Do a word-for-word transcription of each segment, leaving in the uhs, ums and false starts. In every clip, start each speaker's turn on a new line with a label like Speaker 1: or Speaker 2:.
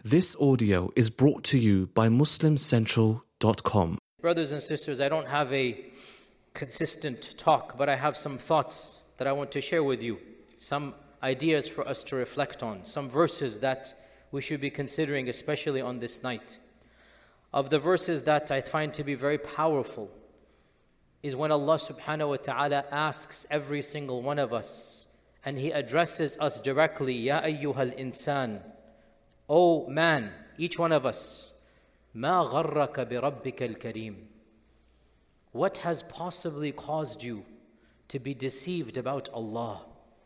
Speaker 1: This audio is brought to you by Muslim Central dot com.
Speaker 2: Brothers and sisters, I don't have a consistent talk, but I have some thoughts that I want to share with you. Some ideas for us to reflect on. Some verses that we should be considering, especially on this night. Of the verses that I find to be very powerful is when Allah subhanahu wa ta'ala asks every single one of us, and He addresses us directly, Ya ayyuhal insan, O man, each one of us, Ma gharraka bi rabbika al-kareem. What has possibly caused you to be deceived about Allah?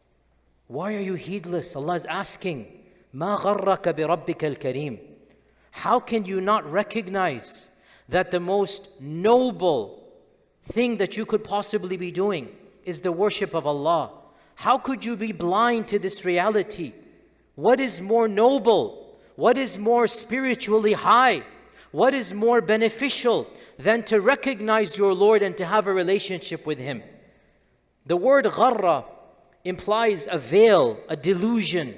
Speaker 2: Why are you heedless? Allah is asking, Ma gharraka bi rabbika al-kareem. How can you not recognize that the most noble thing that you could possibly be doing is the worship of Allah? How could you be blind to this reality? What is more noble? What is more spiritually high? What is more beneficial than to recognize your Lord and to have a relationship with Him? The word gharra implies a veil, a delusion,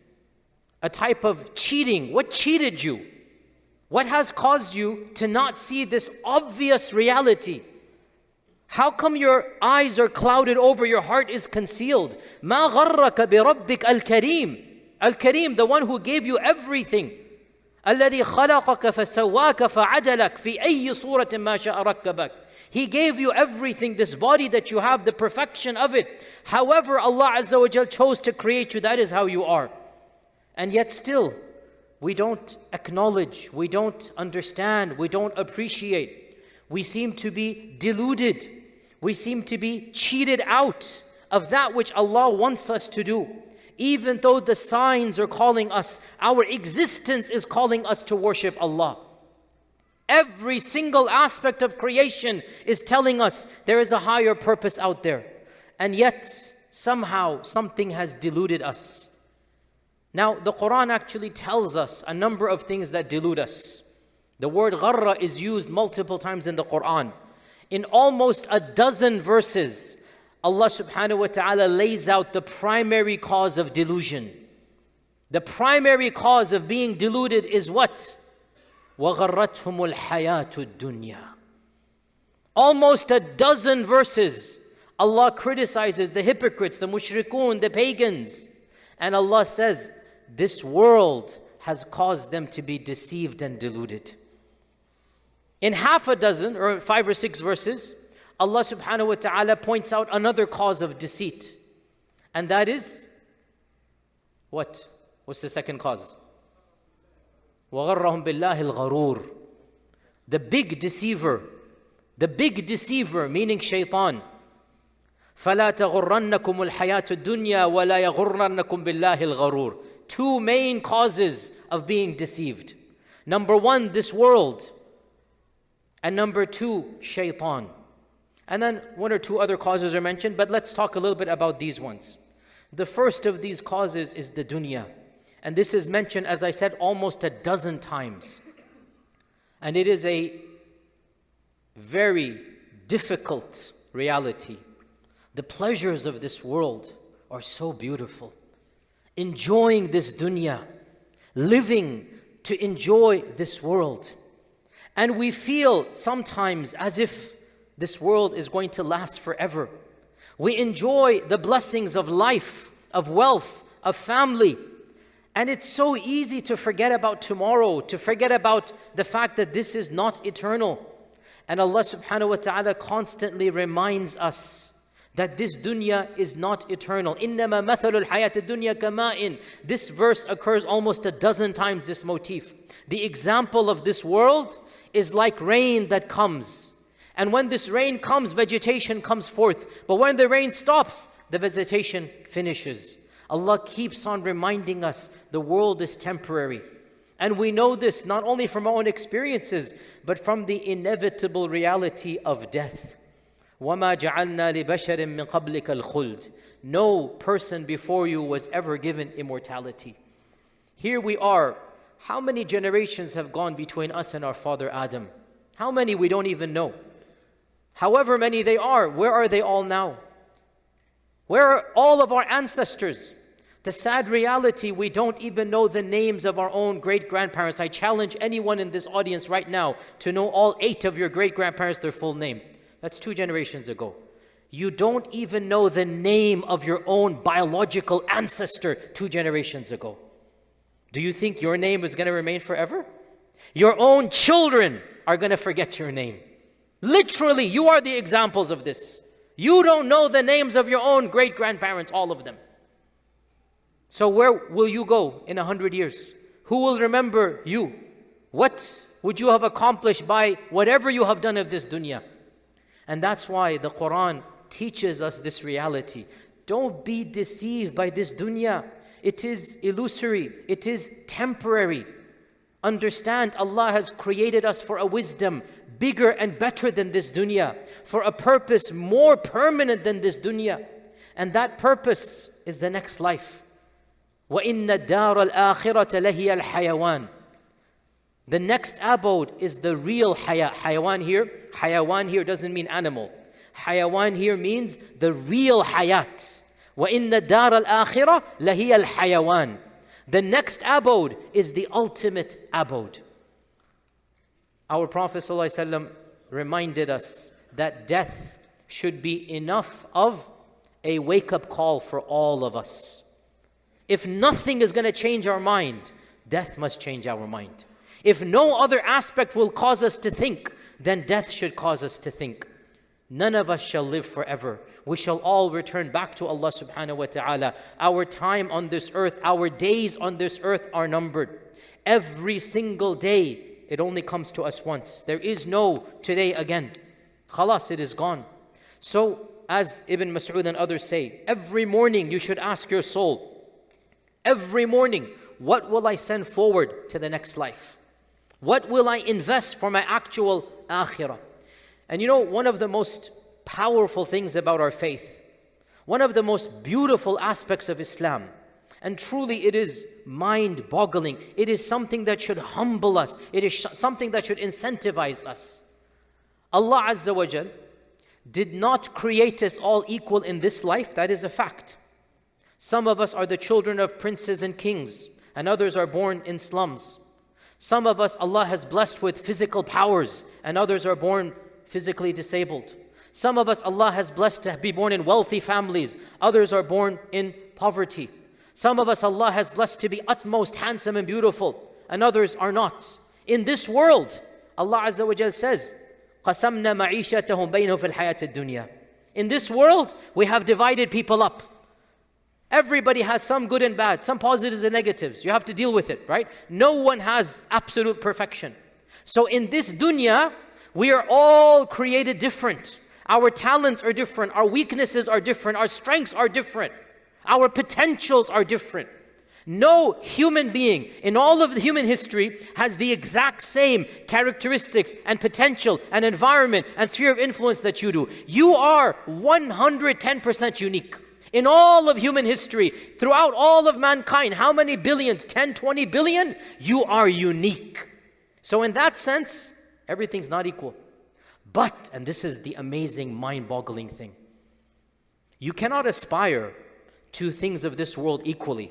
Speaker 2: a type of cheating. What cheated you? What has caused you to not see this obvious reality? How come your eyes are clouded over, your heart is concealed? مَا غَرَّكَ بِرَبِّكَ الْكَرِيمِ Al-Kareem, the one who gave you everything. الَّذِي خَلَقَكَ فَسَوَّاكَ فَعَدَلَكَ فِي أَيِّ صُورَةٍ مَا شَاءَ رَكَّبَكَ. He gave you everything, this body that you have, the perfection of it. However Allah Azza wa Jal chose to create you, that is how you are. And yet still, we don't acknowledge, we don't understand, we don't appreciate. We seem to be deluded. We seem to be cheated out of that which Allah wants us to do. Even though the signs are calling us, our existence is calling us to worship Allah. Every single aspect of creation is telling us there is a higher purpose out there. And yet, somehow, something has deluded us. Now, the Quran actually tells us a number of things that delude us. The word gharra is used multiple times in the Quran. In almost a dozen verses, Allah subhanahu wa ta'ala lays out the primary cause of delusion. The primary cause of being deluded is what? وَغَرَّتْهُمُ الْحَيَاةُ الدُّنْيَا. Almost a dozen verses, Allah criticizes the hypocrites, the mushrikun, the pagans. And Allah says, this world has caused them to be deceived and deluded. In half a dozen, or five or six verses, Allah subhanahu wa ta'ala points out another cause of deceit. And that is, what? What's the second cause? وَغَرَّهُمْ بِاللَّهِ الْغَرُورِ. The big deceiver. The big deceiver, meaning shaitan. فَلَا تَغُرَّنَّكُمُ الْحَيَاةُ الدُّنْيَا وَلَا يَغُرَّنَّكُمْ بِاللَّهِ الْغَرُورِ. Two main causes of being deceived. Number one, this world. And number two, shaitan. And then one or two other causes are mentioned, but let's talk a little bit about these ones. The first of these causes is the dunya. And this is mentioned, as I said, almost a dozen times. And it is a very difficult reality. The pleasures of this world are so beautiful. Enjoying this dunya, living to enjoy this world. And we feel sometimes as if this world is going to last forever. We enjoy the blessings of life, of wealth, of family. And it's so easy to forget about tomorrow, to forget about the fact that this is not eternal. And Allah subhanahu wa ta'ala constantly reminds us that this dunya is not eternal. إِنَّمَا مَثَلُ الْحَيَاةِ الدُّنْيَا كَمَاءٍ. This verse occurs almost a dozen times, this motif. The example of this world is like rain that comes. And when this rain comes, vegetation comes forth. But when the rain stops, the vegetation finishes. Allah keeps on reminding us the world is temporary. And we know this not only from our own experiences, but from the inevitable reality of death. وَمَا جَعَلْنَا لِبَشَرٍ مِّن قَبْلِكَ الْخُلْدِ. No person before you was ever given immortality. Here we are. How many generations have gone between us and our father Adam? How many we don't even know. However many they are, where are they all now? Where are all of our ancestors? The sad reality, we don't even know the names of our own great-grandparents. I challenge anyone in this audience right now to know all eight of your great-grandparents, their full name. That's two generations ago. You don't even know the name of your own biological ancestor two generations ago. Do you think your name is going to remain forever? Your own children are going to forget your name. Literally, you are the examples of this. You don't know the names of your own great-grandparents, all of them. So where will you go in a hundred years? Who will remember you? What would you have accomplished by whatever you have done of this dunya? And that's why the Quran teaches us this reality. Don't be deceived by this dunya. It is illusory. It is temporary. Understand, Allah has created us for a wisdom bigger and better than this dunya, for a purpose more permanent than this dunya. And that purpose is the next life. وَإِنَّ الدَّارَ الْآخِرَةَ لَهِيَ الْحَيَوَانِ. The next abode is the real haya. Hayawan here, hayawan here doesn't mean animal. Hayawan here means the real hayat. وَإِنَّ الدَّارَ الْآخِرَةَ لَهِيَ الْحَيَوَانِ. The next abode is the ultimate abode. Our Prophet ﷺ reminded us that death should be enough of a wake-up call for all of us. If nothing is going to change our mind, death must change our mind. If no other aspect will cause us to think, then death should cause us to think. None of us shall live forever. We shall all return back to Allah subhanahu wa ta'ala. Our time on this earth, our days on this earth are numbered. Every single day, it only comes to us once. There is no today again. Khalas, it is gone. So, as Ibn Mas'ud and others say, every morning you should ask your soul, every morning, what will I send forward to the next life? What will I invest for my actual akhirah? And you know, one of the most powerful things about our faith, one of the most beautiful aspects of Islam, and truly it is mind-boggling, it is something that should humble us, it is something that should incentivize us. Allah Azza wa Jal did not create us all equal in this life, that is a fact. Some of us are the children of princes and kings, and others are born in slums. Some of us Allah has blessed with physical powers, and others are born physically disabled. Some of us Allah has blessed to be born in wealthy families, others are born in poverty. Some of us Allah has blessed to be utmost handsome and beautiful, and others are not. In this world, Allah Azza wa Jal says, قَسَمْنَا مَعِيشَتَهُمْ بَيْنَهُ فِي الْحَيَاةِ الدُّنْيَا. In this world, we have divided people up. Everybody has some good and bad, some positives and negatives. You have to deal with it, right? No one has absolute perfection. So in this dunya, we are all created different. Our talents are different. Our weaknesses are different. Our strengths are different. Our potentials are different. No human being in all of the human history has the exact same characteristics and potential and environment and sphere of influence that you do. You are one hundred ten percent unique. In all of human history, throughout all of mankind, how many billions? ten, twenty billion? You are unique. So in that sense, everything's not equal. But, and this is the amazing, mind-boggling thing, you cannot aspire to things of this world equally.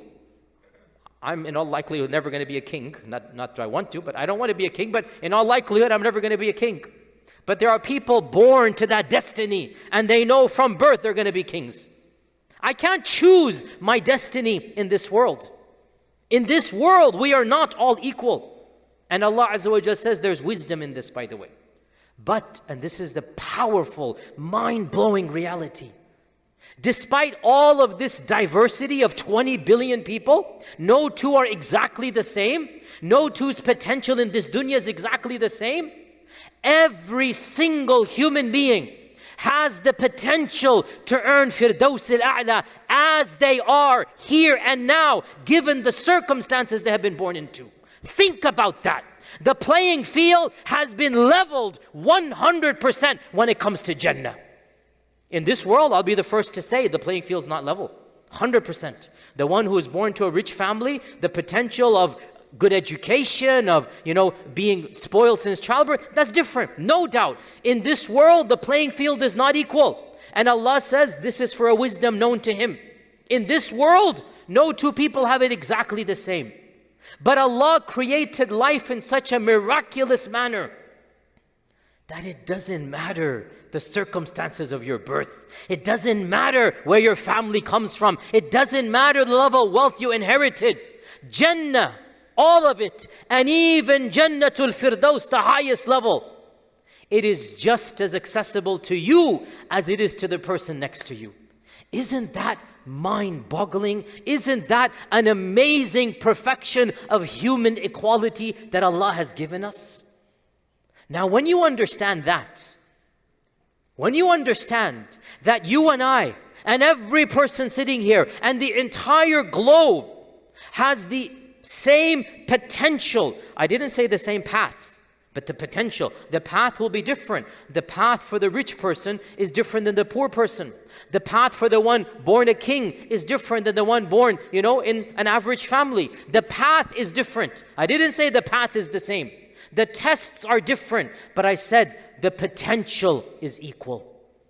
Speaker 2: I'm in all likelihood never going to be a king. Not, not that I want to, but I don't want to be a king, but in all likelihood, I'm never going to be a king. But there are people born to that destiny, and they know from birth they're going to be kings. I can't choose my destiny in this world. In this world, we are not all equal. And Allah Azza wa Jalla says there's wisdom in this, by the way. But, and this is the powerful, mind-blowing reality, despite all of this diversity of twenty billion people, no two are exactly the same, no two's potential in this dunya is exactly the same. Every single human being has the potential to earn Firdaus al-A'la as they are here and now, given the circumstances they have been born into. Think about that. The playing field has been leveled one hundred percent when it comes to Jannah. In this world, I'll be the first to say the playing field is not level. one hundred percent. The one who is born to a rich family, the potential of good education, of, you know, being spoiled since childbirth, that's different, no doubt. In this world, the playing field is not equal. And Allah says this is for a wisdom known to Him. In this world, no two people have it exactly the same. But Allah created life in such a miraculous manner that it doesn't matter the circumstances of your birth. It doesn't matter where your family comes from. It doesn't matter the level of wealth you inherited. Jannah, all of it, and even Jannatul Firdaus, the highest level, it is just as accessible to you as it is to the person next to you. Isn't that mind-boggling? Isn't that an amazing perfection of human equality that Allah has given us? Now, when you understand that, when you understand that you and I and every person sitting here and the entire globe has the same potential, I didn't say the same path, but the potential. The path will be different. The path for the rich person is different than the poor person. The path for the one born a king is different than the one born, you know, in an average family. The path is different. I didn't say the path is the same. The tests are different, but I said the potential is equal.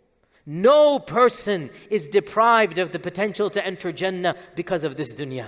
Speaker 2: No person is deprived of the potential to enter Jannah because of this dunya.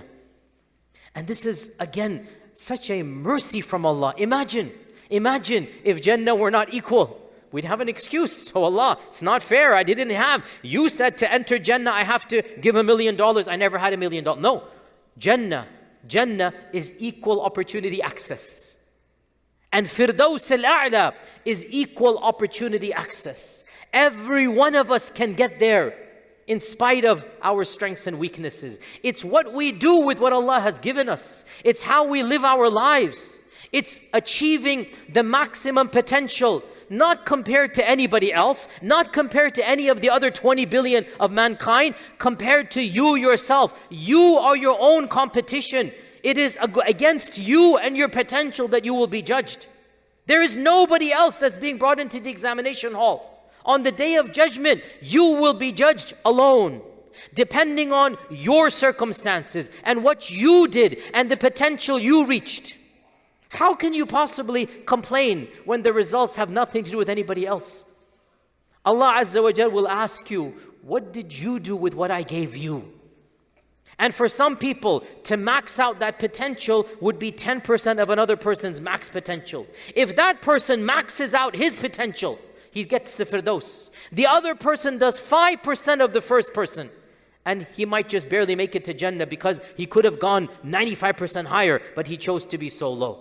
Speaker 2: And this is, again, such a mercy from Allah. Imagine, imagine if Jannah were not equal. We'd have an excuse. Oh Allah, it's not fair. I didn't have. You said to enter Jannah, I have to give a million dollars. I never had a million dollars. No. Jannah, Jannah is equal opportunity access. And Firdaus al-A'la is equal opportunity access. Every one of us can get there in spite of our strengths and weaknesses. It's what we do with what Allah has given us. It's how we live our lives. It's achieving the maximum potential, not compared to anybody else, not compared to any of the other twenty billion of mankind, compared to you yourself. You are your own competition. It is against you and your potential that you will be judged. There is nobody else that's being brought into the examination hall. On the day of judgment, you will be judged alone, depending on your circumstances and what you did and the potential you reached. How can you possibly complain when the results have nothing to do with anybody else? Allah Azza wa Jal will ask you, what did you do with what I gave you? And for some people, to max out that potential would be ten percent of another person's max potential. If that person maxes out his potential, he gets the Firdaus. The other person does five percent of the first person, and he might just barely make it to Jannah because he could have gone ninety-five percent higher, but he chose to be so low.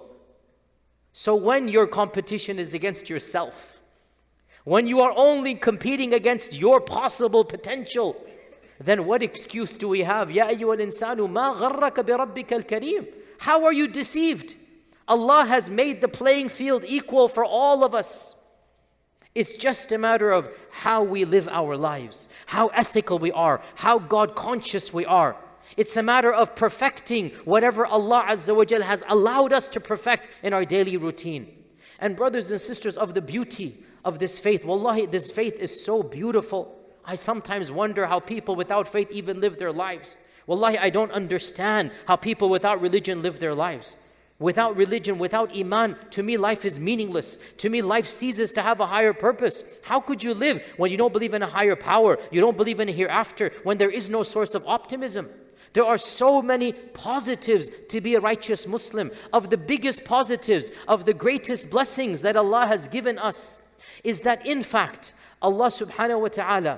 Speaker 2: So when your competition is against yourself, when you are only competing against your possible potential, then what excuse do we have? Ya ayyuhal insanu ma gharraka bi rabbikal kareem. How are you deceived? Allah has made the playing field equal for all of us. It's just a matter of how we live our lives, how ethical we are, how God conscious we are. It's a matter of perfecting whatever Allah Azza wa Jal has allowed us to perfect in our daily routine. And brothers and sisters, of the beauty of this faith, wallahi, this faith is so beautiful. I sometimes wonder how people without faith even live their lives. Wallahi, I don't understand how people without religion live their lives. Without religion, without iman, to me life is meaningless. To me life ceases to have a higher purpose. How could you live when you don't believe in a higher power? You don't believe in a hereafter, when there is no source of optimism? There are so many positives to be a righteous Muslim. Of the biggest positives, of the greatest blessings that Allah has given us, is that in fact, Allah subhanahu wa ta'ala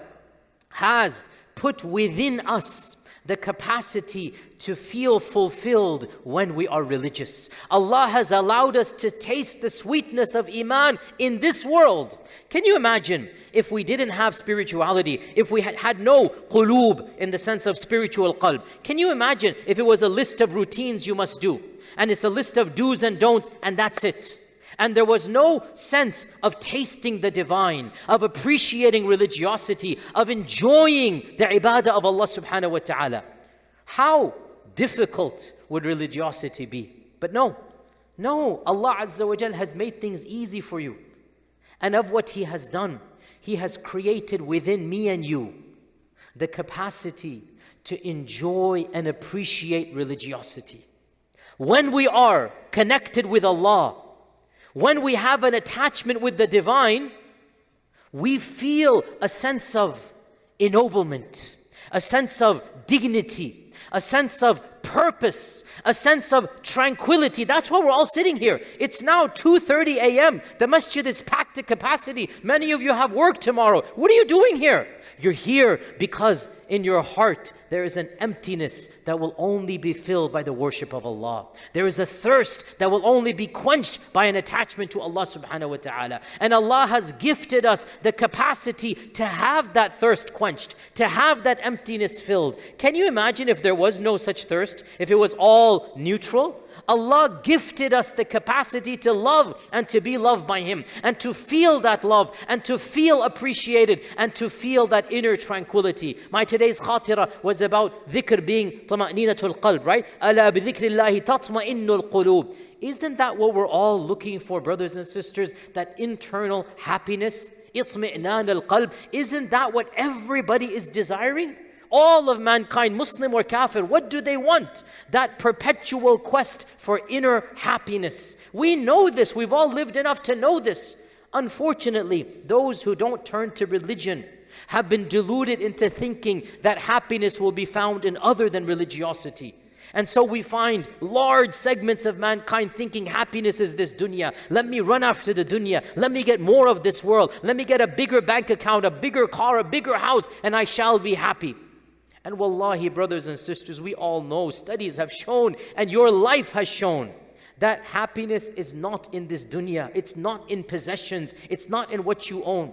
Speaker 2: has put within us the capacity to feel fulfilled when we are religious. Allah has allowed us to taste the sweetness of iman in this world. Can you imagine if we didn't have spirituality, if we had, had no qulub in the sense of spiritual qalb? Can you imagine if it was a list of routines you must do, and it's a list of do's and don'ts, and that's it? And there was no sense of tasting the divine, of appreciating religiosity, of enjoying the ibadah of Allah subhanahu wa ta'ala. How difficult would religiosity be? But no, no, Allah Azza wa Jal has made things easy for you. And of what He has done, He has created within me and you the capacity to enjoy and appreciate religiosity. When we are connected with Allah, when we have an attachment with the divine, we feel a sense of ennoblement, a sense of dignity, a sense of purpose, a sense of tranquility. That's why we're all sitting here. It's now two thirty a m The masjid is packed to capacity. Many of you have work tomorrow. What are you doing here? You're here because in your heart there is an emptiness that will only be filled by the worship of Allah. There is a thirst that will only be quenched by an attachment to Allah subhanahu wa ta'ala. And Allah has gifted us the capacity to have that thirst quenched, to have that emptiness filled. Can you imagine if there was no such thirst? If it was all neutral? Allah gifted us the capacity to love and to be loved by Him, and to feel that love, and to feel appreciated, and to feel that inner tranquility. My today's khatira was about dhikr being tama'ninatul qalb, right? Ala bi dhikrillahi tatma'innul qulub. Isn't that what we're all looking for, brothers and sisters? That internal happiness, itmi'nan al-qalb. Isn't that what everybody is desiring? All of mankind, Muslim or Kafir, what do they want? That perpetual quest for inner happiness. We know this. We've all lived enough to know this. Unfortunately, those who don't turn to religion have been deluded into thinking that happiness will be found in other than religiosity. And so we find large segments of mankind thinking happiness is this dunya. Let me run after the dunya. Let me get more of this world. Let me get a bigger bank account, a bigger car, a bigger house, and I shall be happy. And wallahi, brothers and sisters, we all know, studies have shown, and your life has shown, that happiness is not in this dunya. It's not in possessions. It's not in what you own.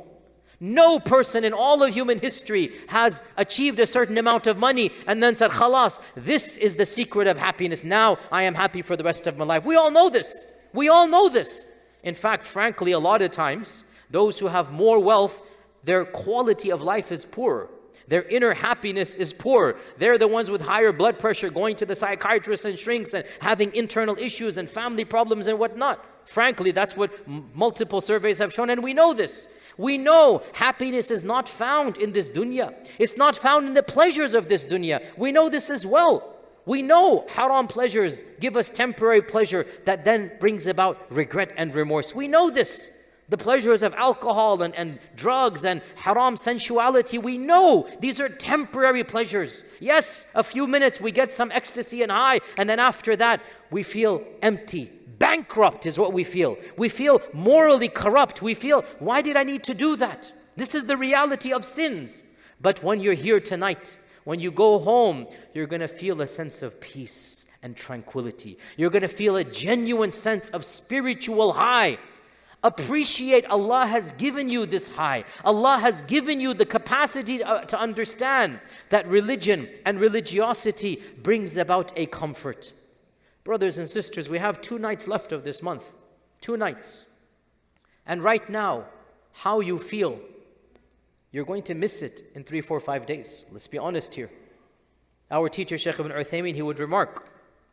Speaker 2: No person in all of human history has achieved a certain amount of money and then said, khalas, this is the secret of happiness. Now I am happy for the rest of my life. We all know this. We all know this. In fact, frankly, a lot of times, those who have more wealth, their quality of life is poorer. Their inner happiness is poor. They're the ones with higher blood pressure, going to the psychiatrist and shrinks and having internal issues and family problems and whatnot. Frankly, that's what m- multiple surveys have shown, and we know this. We know happiness is not found in this dunya. It's not found in the pleasures of this dunya. We know this as well. We know haram pleasures give us temporary pleasure that then brings about regret and remorse. We know this. The pleasures of alcohol and, and drugs and haram sensuality, we know these are temporary pleasures. Yes, a few minutes we get some ecstasy and high, and then after that we feel empty. Bankrupt is what we feel. We feel morally corrupt. We feel, why did I need to do that? This is the reality of sins. But when you're here tonight, when you go home, you're going to feel a sense of peace and tranquility. You're going to feel a genuine sense of spiritual high. Appreciate Allah has given you this high. Allah has given you the capacity to, uh, to understand that religion and religiosity brings about a comfort. Brothers and sisters, we have two nights left of this month. Two nights. And right now, how you feel, you're going to miss it in three, four, five days. Let's be honest here. Our teacher, Shaykh ibn Uthaymeen, he would remark,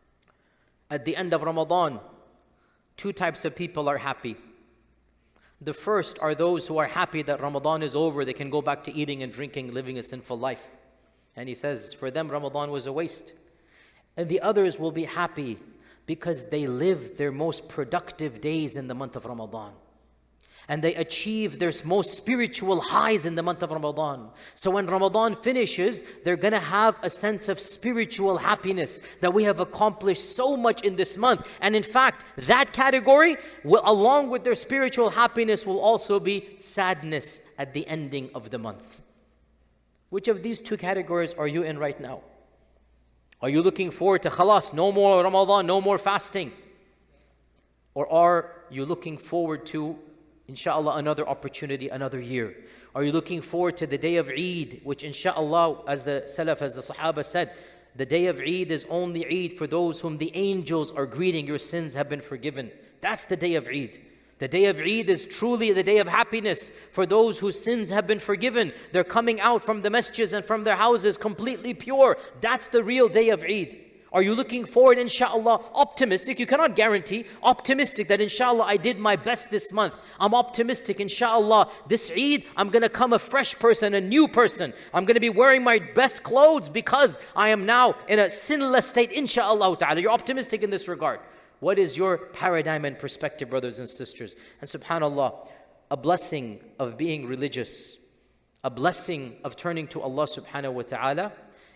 Speaker 2: at the end of Ramadan, two types of people are happy. The first are those who are happy that Ramadan is over, they can go back to eating and drinking, living a sinful life. And he says, for them, Ramadan was a waste. And the others will be happy because they lived their most productive days in the month of Ramadan. And they achieve their most spiritual highs in the month of Ramadan. So when Ramadan finishes, they're going to have a sense of spiritual happiness that we have accomplished so much in this month. And in fact, that category, will, along with their spiritual happiness, will also be sadness at the ending of the month. Which of these two categories are you in right now? Are you looking forward to khalas, no more Ramadan, no more fasting? Or are you looking forward to, inshallah, another opportunity, another year? Are you looking forward to the day of Eid, which inshallah, as the Salaf, as the Sahaba said, the day of Eid is only Eid for those whom the angels are greeting, your sins have been forgiven. That's the day of Eid. The day of Eid is truly the day of happiness for those whose sins have been forgiven. They're coming out from the masjids and from their houses completely pure. That's the real day of Eid. Are you looking forward, inshallah, optimistic? You cannot guarantee, optimistic that inshallah I did my best this month. I'm optimistic, inshallah, this Eid I'm going to come a fresh person, a new person. I'm going to be wearing my best clothes because I am now in a sinless state, inshallah ta'ala. You're optimistic in this regard. What is your paradigm and perspective, brothers and sisters? And subhanallah, a blessing of being religious, a blessing of turning to Allah subhanahu wa ta'ala,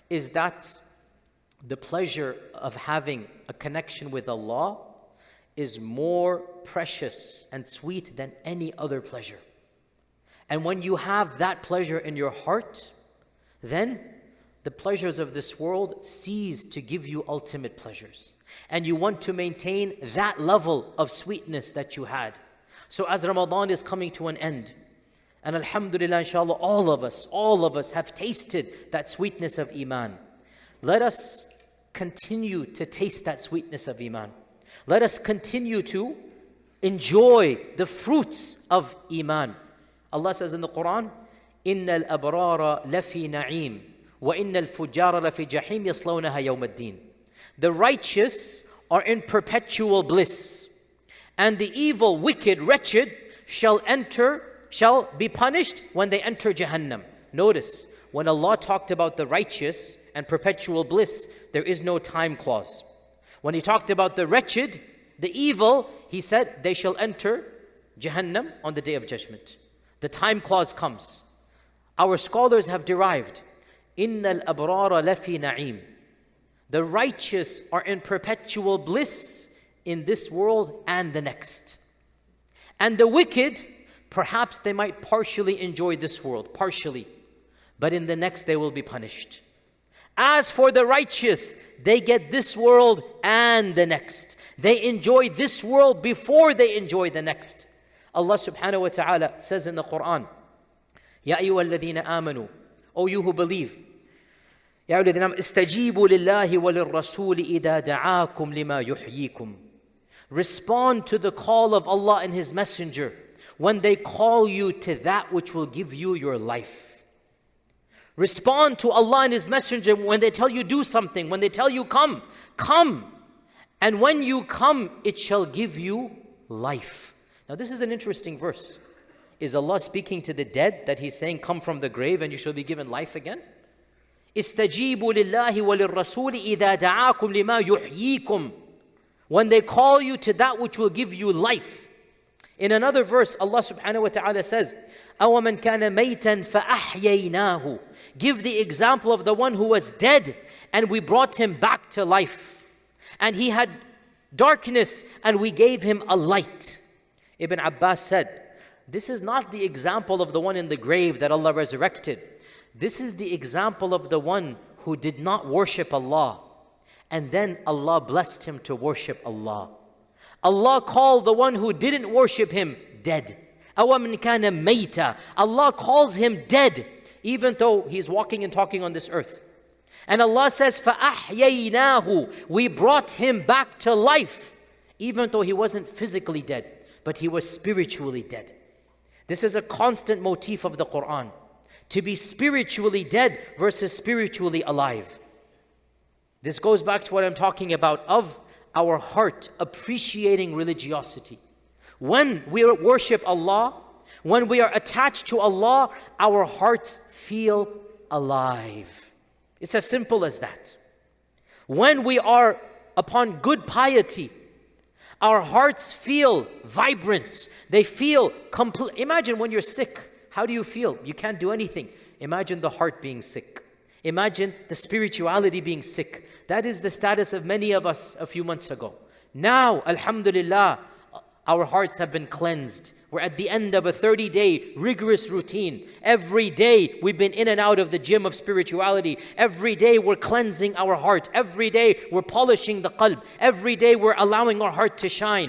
Speaker 2: is that the pleasure of having a connection with Allah is more precious and sweet than any other pleasure. And when you have that pleasure in your heart, then the pleasures of this world cease to give you ultimate pleasures. And you want to maintain that level of sweetness that you had. So as Ramadan is coming to an end, and alhamdulillah, inshallah, all of us, all of us have tasted that sweetness of Iman. Let us continue to taste that sweetness of Iman. Let us continue to enjoy the fruits of Iman. Allah says in the Quran, إِنَّ الْأَبْرَارَ لَفِي نَعِيمٍ وَإِنَّ الْفُجَّارَ لَفِي جَحِيمٍ يَصْلَوْنَهَا يَوْمَ الدِّينِ. The righteous are in perpetual bliss, and the evil, wicked, wretched shall enter, shall be punished when they enter Jahannam. Notice, when Allah talked about the righteous and perpetual bliss, there is no time clause. When He talked about the wretched, the evil, He said they shall enter Jahannam on the Day of Judgment. The time clause comes. Our scholars have derived, إِنَّ الْأَبْرَارَ لَفِي نَعِيمٍ. The righteous are in perpetual bliss in this world and the next. And the wicked, perhaps they might partially enjoy this world, partially. But in the next they will be punished. As for the righteous, they get this world and the next. They enjoy this world before they enjoy the next. Allah subhanahu wa ta'ala says in the Quran, Ya ayyuha alladhina amanu, O you who believe, Ya ayyuha alladhina amanu, istajibu lillahi wa lirrasuli idha da'akum lima yuhyikum. Respond to the call of Allah and His Messenger when they call you to that which will give you your life. Respond to Allah and His Messenger when they tell you do something, when they tell you come, come. And when you come, it shall give you life. Now this is an interesting verse. Is Allah speaking to the dead that He's saying, come from the grave and you shall be given life again? Istajibu lillahi wa lirrasuli idha da'akum lima yuhyikum. When they call you to that which will give you life. In another verse, Allah subhanahu wa ta'ala says, أَوَمَنْ كَانَ مَيْتًا فَأَحْيَيْنَاهُ. Give the example of the one who was dead and we brought him back to life. And he had darkness and we gave him a light. Ibn Abbas said, this is not the example of the one in the grave that Allah resurrected. This is the example of the one who did not worship Allah. And then Allah blessed him to worship Allah. Allah called the one who didn't worship Him dead. أَوَمِنْ كَانَ مَيْتًا. Allah calls him dead, even though he's walking and talking on this earth. And Allah says, فَأَحْيَيْنَاهُ. We brought him back to life, even though he wasn't physically dead, but he was spiritually dead. This is a constant motif of the Quran. To be spiritually dead versus spiritually alive. This goes back to what I'm talking about of our heart appreciating religiosity. When we worship Allah, when we are attached to Allah, our hearts feel alive. It's as simple as that. When we are upon good piety, our hearts feel vibrant. They feel complete. Imagine when you're sick, how do you feel? You can't do anything. Imagine the heart being sick. Imagine the spirituality being sick. That is the status of many of us a few months ago. Now, alhamdulillah, our hearts have been cleansed. We're at the end of a thirty-day rigorous routine. Every day we've been in and out of the gym of spirituality. Every day we're cleansing our heart. Every day we're polishing the qalb. Every day we're allowing our heart to shine.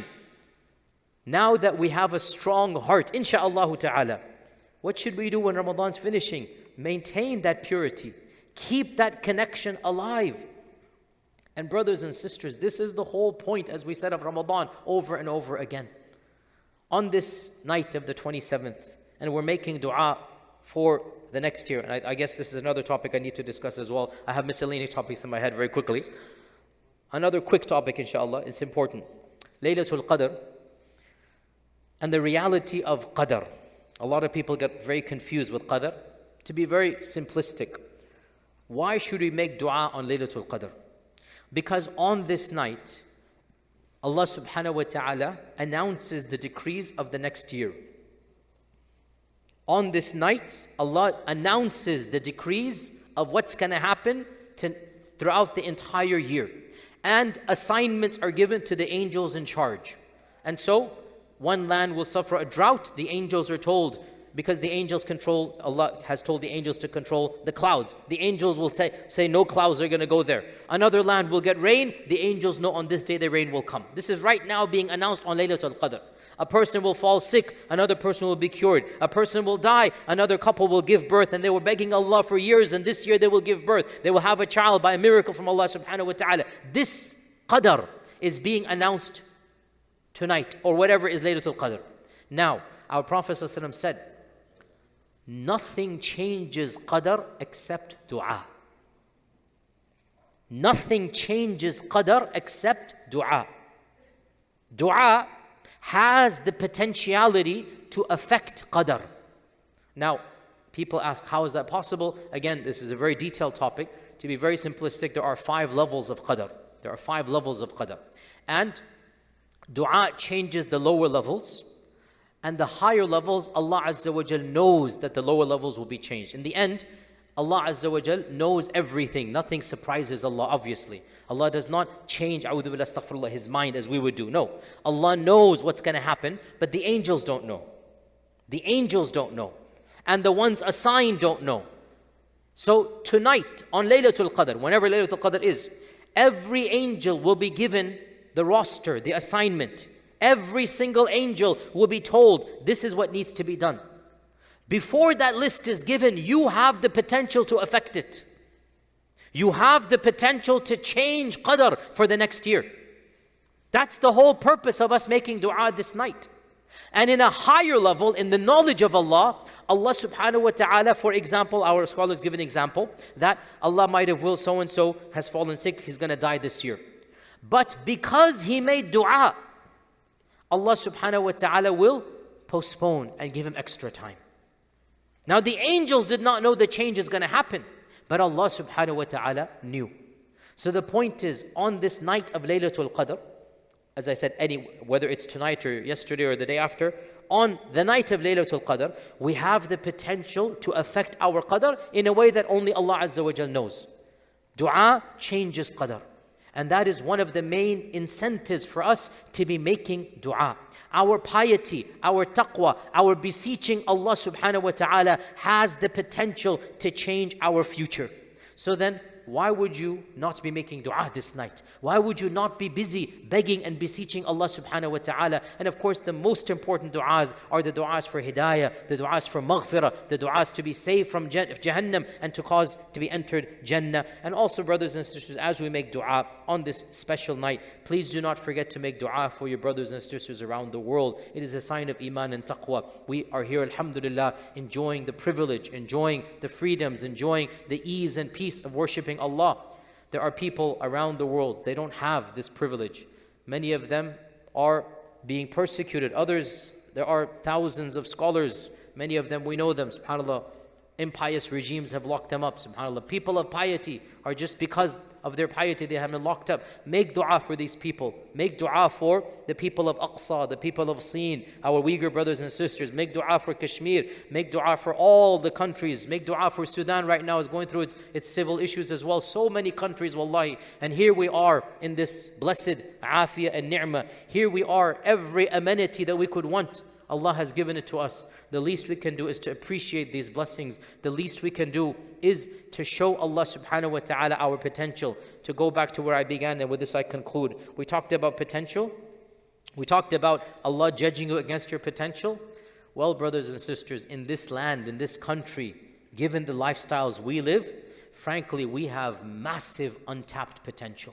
Speaker 2: Now that we have a strong heart, insha'Allah ta'ala, what should we do when Ramadan's finishing? Maintain that purity. Keep that connection alive. And brothers and sisters, this is the whole point, as we said, of Ramadan over and over again. On this night of the twenty-seventh, and we're making dua for the next year. And I, I guess this is another topic I need to discuss as well. I have miscellaneous topics in my head very quickly. Another quick topic, inshallah, it's important. Laylatul Qadr and the reality of Qadr. A lot of people get very confused with Qadr. To be very simplistic, why should we make dua on Laylatul Qadr? Because on this night, Allah subhanahu wa ta'ala announces the decrees of the next year. On this night, Allah announces the decrees of what's going to happen to, throughout the entire year. And assignments are given to the angels in charge. And so, one land will suffer a drought. The angels are told, because the angels control, Allah has told the angels to control the clouds. The angels will say, say no clouds are going to go there. Another land will get rain. The angels know on this day the rain will come. This is right now being announced on Laylatul Qadr. A person will fall sick, another person will be cured. A person will die, another couple will give birth, and they were begging Allah for years, and this year they will give birth. They will have a child by a miracle from Allah subhanahu wa ta'ala. This Qadr is being announced tonight, or whatever is Laylatul Qadr. Now, our Prophet ﷺ said, nothing changes Qadr except dua. Nothing changes Qadr except dua. Dua has the potentiality to affect Qadr. Now, people ask, how is that possible? Again, this is a very detailed topic. To be very simplistic, there are five levels of Qadr. There are five levels of Qadr. And dua changes the lower levels. And the higher levels, Allah Azza wa Jal knows that the lower levels will be changed. In the end, Allah Azza wa Jal knows everything. Nothing surprises Allah, obviously. Allah does not change, a'udhu billah, astaghfirullah, His mind as we would do. No. Allah knows what's going to happen, but the angels don't know. The angels don't know. And the ones assigned don't know. So tonight, on Laylatul Qadr, whenever Laylatul Qadr is, every angel will be given the roster, the assignment. Every single angel will be told, this is what needs to be done. Before that list is given, you have the potential to affect it. You have the potential to change Qadr for the next year. That's the whole purpose of us making dua this night. And in a higher level, in the knowledge of Allah, Allah subhanahu wa ta'ala, for example, our scholars give an example, that Allah might have willed so-and-so has fallen sick, he's going to die this year. But because he made dua, Allah subhanahu wa ta'ala will postpone and give him extra time. Now the angels did not know the change is going to happen, but Allah subhanahu wa ta'ala knew. So the point is, on this night of Laylatul Qadr, as I said, any, whether it's tonight or yesterday or the day after, on the night of Laylatul Qadr, we have the potential to affect our Qadr in a way that only Allah Azza wa Jal knows. Dua changes Qadr. And that is one of the main incentives for us to be making dua. Our piety, our taqwa, our beseeching Allah subhanahu wa ta'ala has the potential to change our future. So then, why would you not be making dua this night? Why would you not be busy begging and beseeching Allah subhanahu wa ta'ala? And of course, the most important du'as are the du'as for hidayah, the du'as for maghfirah, the du'as to be saved from Jahannam and to cause to be entered Jannah. And also, brothers and sisters, as we make dua on this special night, please do not forget to make dua for your brothers and sisters around the world. It is a sign of iman and taqwa. We are here, alhamdulillah, enjoying the privilege, enjoying the freedoms, enjoying the ease and peace of worshiping Allah. There are people around the world, they don't have this privilege. Many of them are being persecuted. Others, there are thousands of scholars. Many of them, we know them, subhanAllah. Impious regimes have locked them up, subhanAllah. People of piety are just because of their piety, they have been locked up. Make dua for these people. Make dua for the people of Aqsa, the people of Sin, our Uyghur brothers and sisters. Make dua for Kashmir. Make dua for all the countries. Make dua for Sudan right now is going through its, its civil issues as well. So many countries, wallahi. And here we are in this blessed afiyah and ni'mah. Here we are, every amenity that we could want, Allah has given it to us. The least we can do is to appreciate these blessings. The least we can do is to show Allah subhanahu wa ta'ala our potential. To go back to where I began, and with this I conclude. We talked about potential. We talked about Allah judging you against your potential. Well, brothers and sisters, in this land, in this country, given the lifestyles we live, frankly, we have massive untapped potential.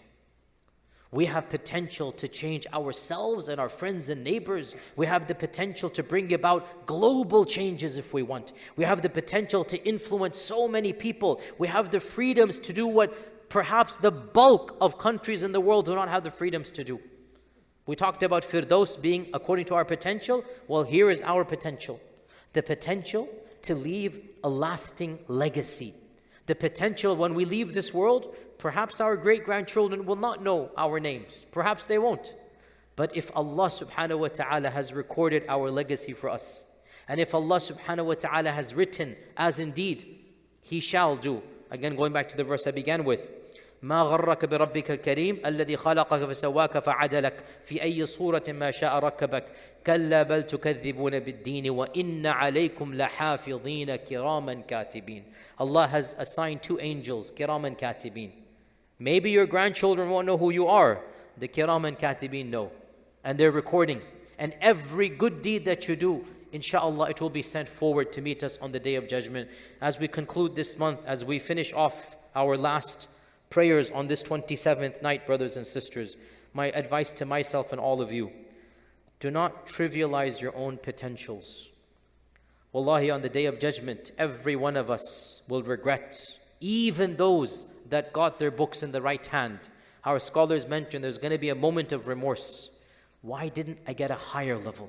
Speaker 2: We have potential to change ourselves and our friends and neighbors. We have the potential to bring about global changes if we want. We have the potential to influence so many people. We have the freedoms to do what perhaps the bulk of countries in the world do not have the freedoms to do. We talked about Firdaus being according to our potential. Well, here is our potential. The potential to leave a lasting legacy. The potential when we leave this world, perhaps our great-grandchildren will not know our names. Perhaps they won't. But if Allah subhanahu wa ta'ala has recorded our legacy for us, and if Allah subhanahu wa ta'ala has written, as indeed He shall do, Again, going back to the verse I began with. ما غرك بربك الكريم الذي خلقك فسواك فعدلك في أي صورة ما شاء ركبك كلا بل تكذبون بالدين وإن عليكم لحافظين كراما كاتبين. Allah has assigned two angels, kiraman katibin. Maybe your grandchildren won't know who you are. The kiraman katibin know. And they're recording. And every good deed that you do, inshallah, it will be sent forward to meet us on the Day of Judgment. As we conclude this month, as we finish off our last prayers on this twenty-seventh night, brothers and sisters, my advice to myself and all of you, do not trivialize your own potentials. Wallahi, on the Day of Judgment, every one of us will regret, even those that got their books in the right hand. Our scholars mention there's going to be a moment of remorse. Why didn't I get a higher level?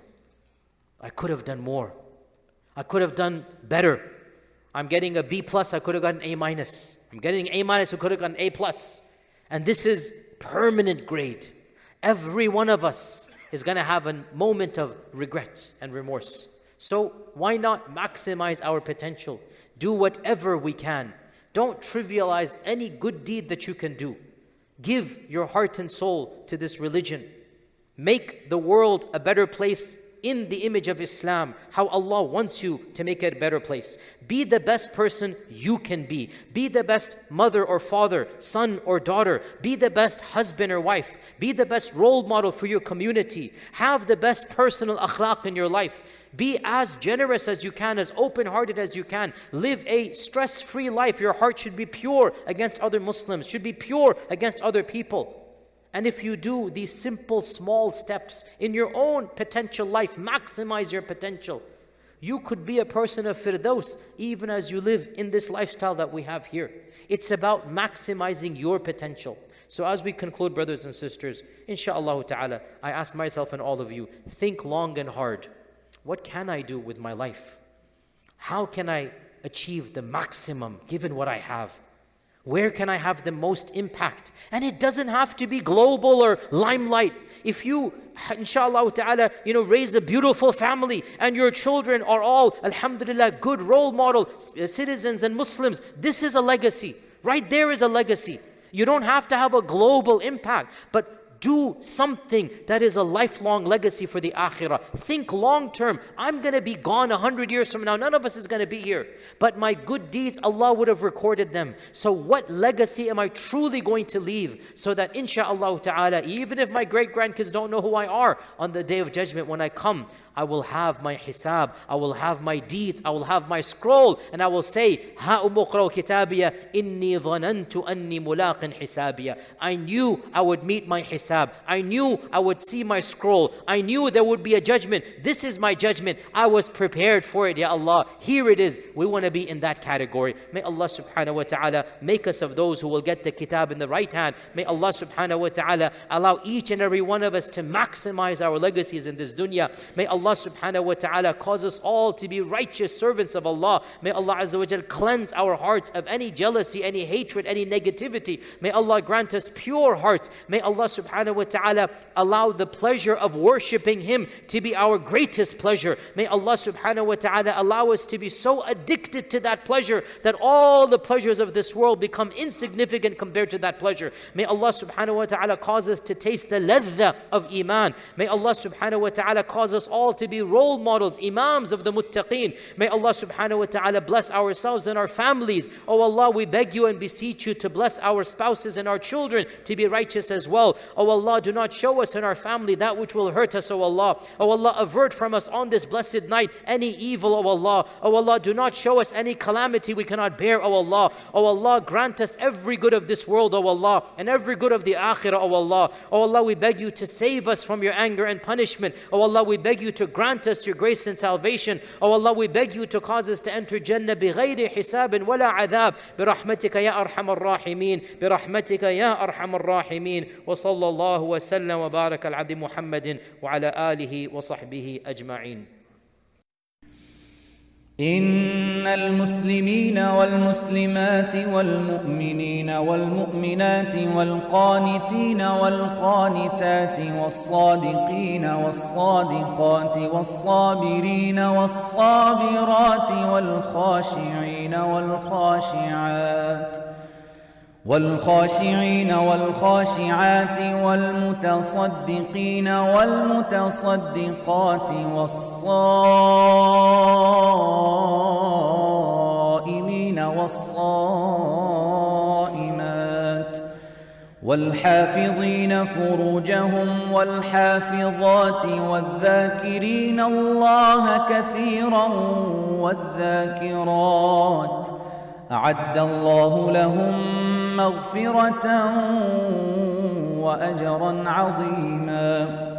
Speaker 2: I could have done more. I could have done better. I'm getting a B plus, I could have gotten A minus. I'm getting A minus, I could have gotten A plus. And this is permanent grade. Every one of us is going to have a moment of regret and remorse. So why not maximize our potential? Do whatever we can. Don't trivialize any good deed that you can do. Give your heart and soul to this religion. Make the world a better place in the image of Islam, how Allah wants you to make it a better place. Be the best person you can be. Be the best mother or father, son or daughter. Be the best husband or wife. Be the best role model for your community. Have the best personal akhlaq in your life. Be as generous as you can, as open-hearted as you can. Live a stress-free life. Your heart should be pure against other Muslims, should be pure against other people. And if you do these simple, small steps in your own potential life, maximize your potential, you could be a person of Firdaus even as you live in this lifestyle that we have here. It's about maximizing your potential. So as we conclude, brothers and sisters, inshaAllah ta'ala, I ask myself and all of you, think long and hard. What can I do with my life? How can I achieve the maximum given what I have? Where can I have the most impact? And it doesn't have to be global or limelight. If you, inshallah ta'ala, you know, raise a beautiful family and your children are all, alhamdulillah, good role model citizens and Muslims, this is a legacy. Right there is a legacy. You don't have to have a global impact, but do something that is a lifelong legacy for the akhirah. Think long term. I'm going to be gone a hundred years from now. None of us is going to be here. But my good deeds, Allah would have recorded them. So what legacy am I truly going to leave? So that insha'Allah ta'ala, even if my great-grandkids don't know who I are, on the Day of Judgment when I come, I will have my hisab, I will have my deeds, I will have my scroll, and I will say, Ha umuqraw kitabiya, inni dhanantu anni mulaqin hisabiya. I knew I would meet my hisab. I knew I would see my scroll. I knew there would be a judgment. This is my judgment. I was prepared for it, Ya Allah. Here it is. We want to be in that category. May Allah subhanahu wa ta'ala make us of those who will get the kitab in the right hand. May Allah subhanahu wa ta'ala allow each and every one of us to maximize our legacies in this dunya. May Allah Allah subhanahu wa ta'ala cause us all to be righteous servants of Allah. May Allah azza wa jal cleanse our hearts of any jealousy, any hatred, any negativity. May Allah grant us pure hearts. May Allah subhanahu wa ta'ala allow the pleasure of worshipping Him to be our greatest pleasure. May Allah subhanahu wa ta'ala allow us to be so addicted to that pleasure that all the pleasures of this world become insignificant compared to that pleasure. May Allah subhanahu wa ta'ala cause us to taste the ladha of iman. May Allah subhanahu wa ta'ala cause us all to be role models, imams of the muttaqeen. May Allah subhanahu wa ta'ala bless ourselves and our families. Oh Allah, we beg you and beseech you to bless our spouses and our children to be righteous as well. Oh Allah, do not show us in our family that which will hurt us, oh Allah. Oh Allah, avert from us on this blessed night any evil, oh Allah. Oh Allah, do not show us any calamity we cannot bear, oh Allah. Oh Allah, grant us every good of this world, oh Allah, and every good of the akhirah, oh Allah. Oh Allah, we beg you to save us from your anger and punishment. Oh Allah, we beg you to grant us your grace and salvation. Oh Allah, we beg you to cause us to enter Jannah بغير حساب ولا عذاب برحمتك يا أرحم الراحمين برحمتك يا أرحم الراحمين وصلى الله وسلم وبارك على عبد محمد وعلى آله وصحبه أجمعين.
Speaker 3: إن المسلمين والمسلمات والمؤمنين والمؤمنات والقانتين والقانتات والصادقين والصادقات والصابرين والصابرات والخاشعين والخاشعات والخاشعين والخاشعات والمتصدقين والمتصدقات والصائمين والصائمات والحافظين فروجهم والحافظات والذاكرين الله كثيرا والذاكرات أعد الله لهم مغفرة وأجرا عظيما.